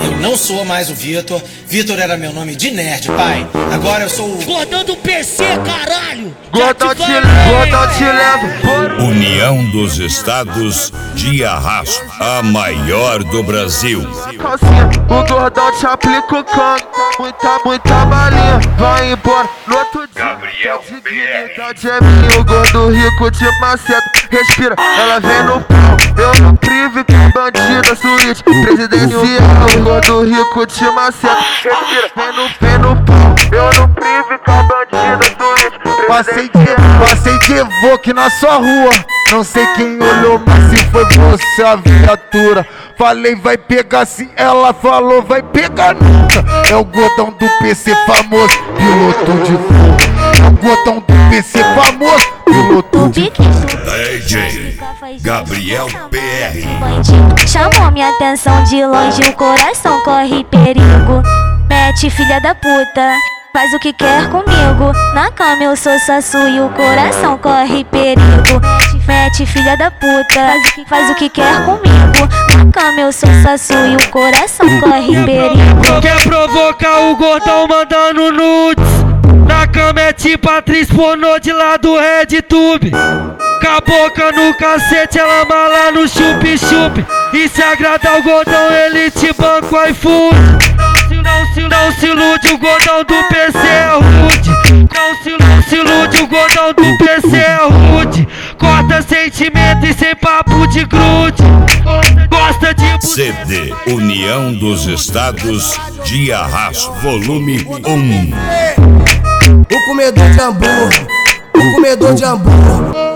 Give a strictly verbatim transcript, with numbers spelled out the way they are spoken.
Eu não sou mais o Vitor. Vitor era meu nome de nerd, pai. Agora eu sou o Gordão do P C, caralho! Gordão te leva, te leva. União dos Estados de Arrasto, a maior do Brasil. Calcinha, o gordão te aplica o canto. Muita, muita balinha, vai embora. No outro dia, Gabriel dignidade é minha. O gordo rico te maceta, respira. Ela vem no pau, eu no prive, que bandida, suíte presidencial. O gordo rico te maceta, respira. Vem no, vem no pau, eu no prive, que bandida, suíte Passei de, passei de Evoque na sua rua. Não sei quem olhou, mas se foi você a viatura. Falei vai pegar, se ela falou vai pegar nunca. É o gordão do P C famoso, piloto de fogo. É o gordão do P C famoso, piloto de fogo. D J Gabriel P R. Chamou minha atenção de longe, o coração corre perigo. Mete filha da puta, faz o que quer comigo. Na cama eu sou sassu e o coração corre perigo. Mete filha da puta, faz o que, faz o que quer comigo. Na cama eu sou sassu e o coração corre perigo. Quer provocar o gordão mandando nudes? Na cama é tipo atriz pornô de lá do RedTube. Com a boca no cacete, ela mala no chup-chup. E se agradar o gordão, ele te banca o iFood. Não se, não se ilude, o gordão do P C é rude. Não se, não se ilude, o gordão do P C é rude. Corta sentimento e sem papo de grude. Gosta de... C D União dos Estados de Arrasto, volume um. O comedor de hambúrguer, o comedor de hambúrguer.